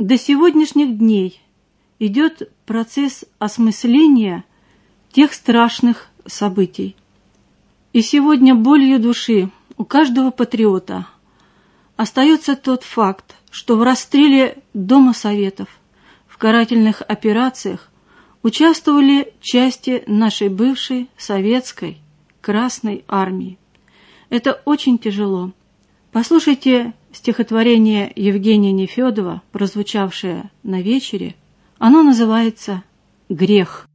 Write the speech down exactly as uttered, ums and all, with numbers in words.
До сегодняшних дней идет процесс осмысления тех страшных событий. И сегодня болью души у каждого патриота остается тот факт, что в расстреле Дома Советов, в карательных операциях участвовали части нашей бывшей советской Красной Армии. Это очень тяжело. Послушайте стихотворение Евгения Нефедова, прозвучавшее на вечере. Оно называется «Грех».